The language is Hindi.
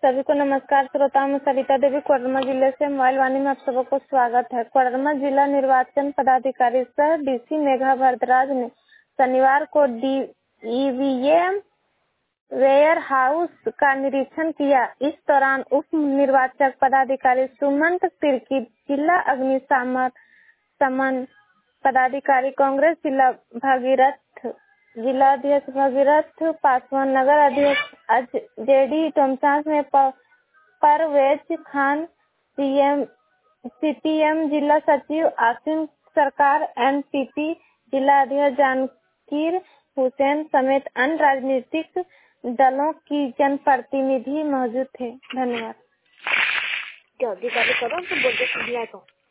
सभी को नमस्कार। श्रोताओं में सविता देवी, कोडरमा जिले से मोबाइल वाणी में आप सबको स्वागत है। कोडरमा जिला निर्वाचन पदाधिकारी सह डीसी मेघा भारद्वाज ने शनिवार को ईवीएम वेयर हाउस का निरीक्षण किया। इस दौरान उप निर्वाचक पदाधिकारी सुमंत तिर्की, जिला अग्निशमन पदाधिकारी कांग्रेस जिलाध्यक्ष भगीरथ पासवान, नगर अध्यक्ष जेडी टोमसास में परवेज खान, सीपीएम जिला सचिव आसिम सरकार, एनपीपी जिला अध्यक्ष जानकीर हुसैन समेत अन्य राजनीतिक दलों की जनप्रतिनिधि मौजूद थे। धन्यवाद।